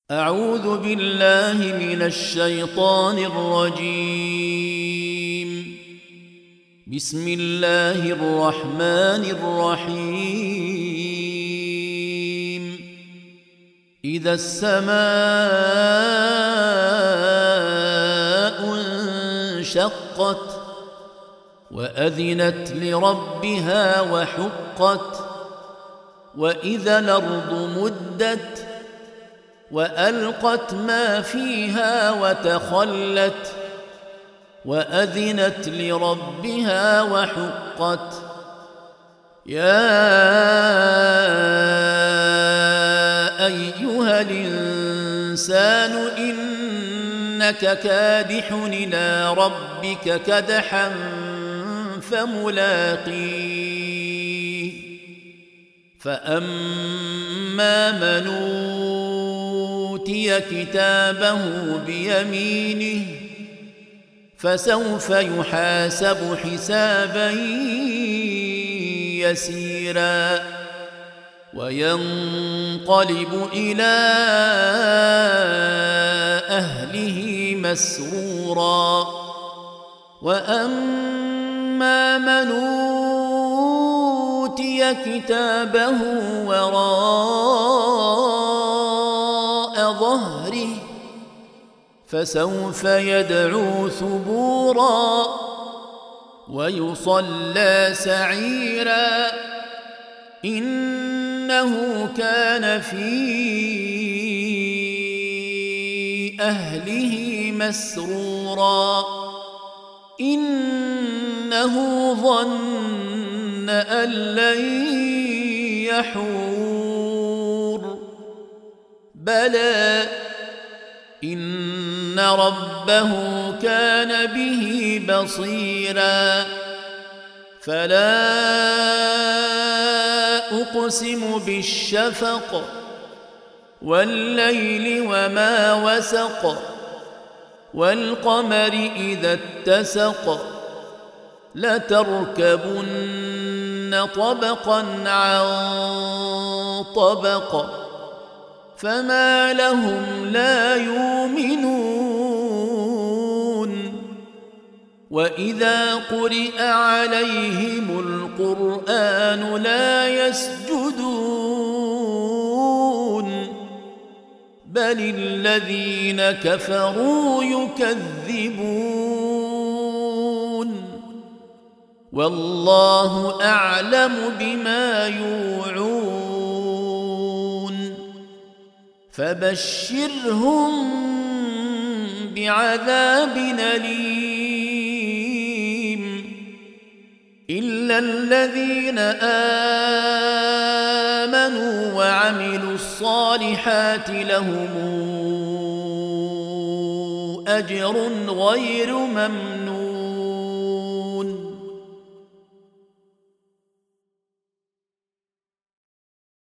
أعوذ بالله من الشيطان الرجيم. بسم الله الرحمن الرحيم. إذا السماء انشقت وأذنت لربها وحقت وإذا الأرض مدت وألقت ما فيها وتخلت وأذنت لربها وحقت. يا أيها الإنسان إنك كادح إلى ربك كدحا فملاقيه. فأما من أوتي كتابه بيمينه فسوف يحاسب حسابا يسيرا وينقلب إلى أهله مسرورا. وأما من أوتي كتابه وراء ظهره فسوف يدعو ثبورا ويصلى سعيرا إنه كان في أهله مسرورا. إنه ظن أن لن يحور بلى إن ربه كان به بصيرا. فلا أقسم بالشفق والليل وما وسق والقمر إذا اتسق لتركبن طبقا عن طبق فما لهم لا يؤمنون. وإذا قرئ عليهم القرآن لا يسجدون بل الذين كفروا يكذبون. والله أعلم بما يوعون فبشرهم بعذاب أليم إلا الذين آمنوا وعملوا الصالحات لهم أجر غير ممنون